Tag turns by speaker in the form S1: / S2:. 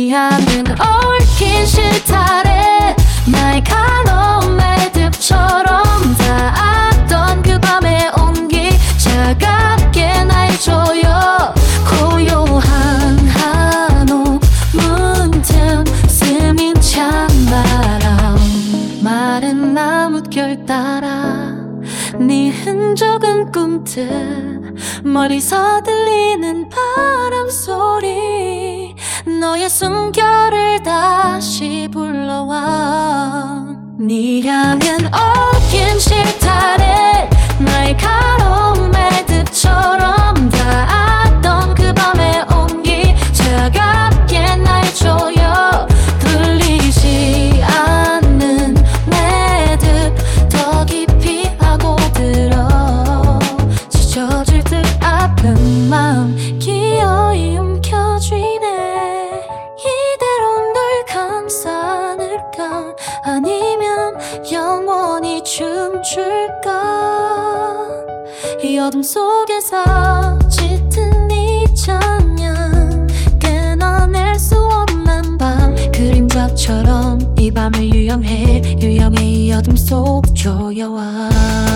S1: 네 안은 얽힌 실타래 날카로운 매듭처럼 닿았던 그 밤의 온기 차갑게 날 조여 고요한 한옥 문틈 스민 찬바람 마른 나뭇결 따라 네 흔적은 꿈틀 멀리서 들리는 바람소리 너의 숨결을 다시 불러와 네 향은 얽힌 실타래 날카로운 매듭처럼 닿았던 그 밤의 온기 차갑게 날 조여 풀리지 않는 매듭 더 깊이 파고들어 찢어질 듯 아픈 마음 기어이 움켜쥐네 이대로 널 감싸늘까 아니면 영원히 춤출까 이 어둠 속에서 짙은 네 찬양 끊어낼 수 없는 밤 그림자처럼 이 밤을 유영해 이 어둠 속 조여와